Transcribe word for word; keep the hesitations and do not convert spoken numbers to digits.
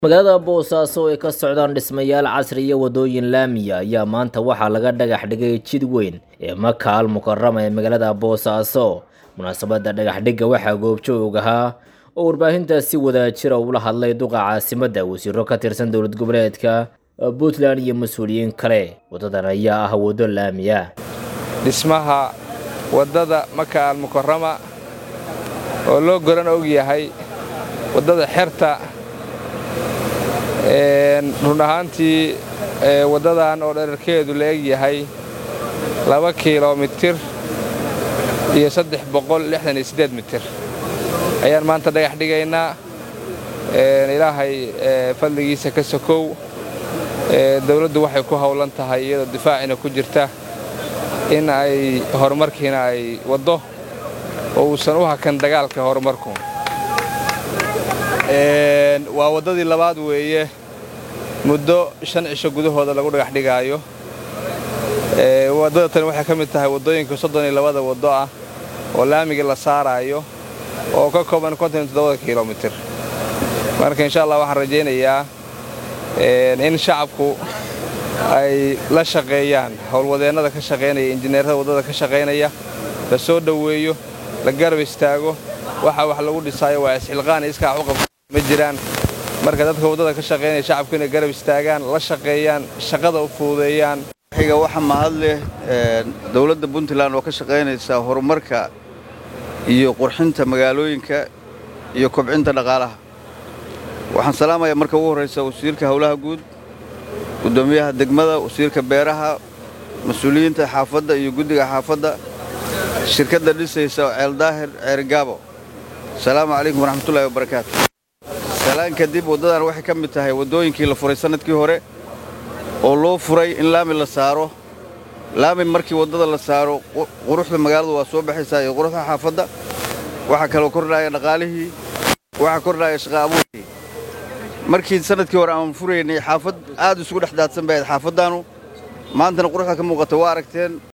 magaalada Boosaaso ee ka socdaan dhismayaal casri iyo wadooyin laamiya ayaa maanta waxaa laga dhagax dhigay jid weyn ee Maka al-Mukarrama ee magaalada Boosaaso. Munaasabadda dhagax dhigga waxaa goobjoog ahaa oo warbaahinta si wadajir ah ula hadlay duqa caasimadda wasiirro ka tirsan dowlad goboleedka Puntland iyo mas'uuliyiin kale. Wadadan ayaa ah wado laamiya. Dhismaha wadada Maka al-Mukarrama oo loo goran og yahay wadada xirta een run ahaantii wadadan oo dhererkeedu leeg yahay laba kiiloomitir iyo saddex boqol lixdan iyo siddeed mitir ayaan maanta dhagax dhigaynaa. een ilaahay fadligiisa ka sokow dawladdu waxay ku hawlan tahay iyadoo difaacina ku jirta in ay horumarkiina ay wado oo uusan u hakan dagaalka horumarku. een waa wadadii labaad weeye muddo shan cisho gudahooda lagu dhagax dhigaayo. ee wadada tan waxay ka mid tahay wadooyinka soddon iyo laba wado ah oo laamiga la saarayo oo ka kooban konton iyo toddoba kiiloomitir. marka insha Allah waxaan rajaynayaa in shacabku ay la shaqeeyaan howlwadeennada ka shaqeynaya injineerada wadada ka shaqeynaya la soo dhaweeyo la garab istaago waxa wax lagu dhisaayo waa isxilqaan iska xuquuq ma jiraan. marka dadka wadada ka shaqeynaya shacabku inay garab istaagaan la shaqeeyaan shaqada u fuudeeyaan. xiga waxa mahad leh dawladda Puntland oo ka shaqeynaysa horumarka iyo qurxinta magaalooyinka iyo kobcinta dhaqaalaha. waxaan salaamayaa marka ugu horeysa wasiirka hawlaha guud gudoomiyaha degmada wasiirka beeraha mas'uuliyiinta xaafadda iyo guddiga xaafadda shirkadda dhisaysa Ceel Daahir Ceerigaabo. salaamu calaykum waraxmatullaahi wabarakaatuh. salaan kadib wadadan waxay ka mid tahay wadooyinkii la furay sanadkii hore oo loo furay in laami la saaro. laami markii wadada la saaro quruxda magaalada waa soo baxaysaa iyo quruxda xaafadda waxa kale oo kordhaya dhaqaalihii waxa kordhaya shaqo abuurkii. markii sanadkii hore aan furaynay xaafad aad isugu dhex daadsan bay xaafaddaanu maantana quruxda ka muuqata waa aragteen.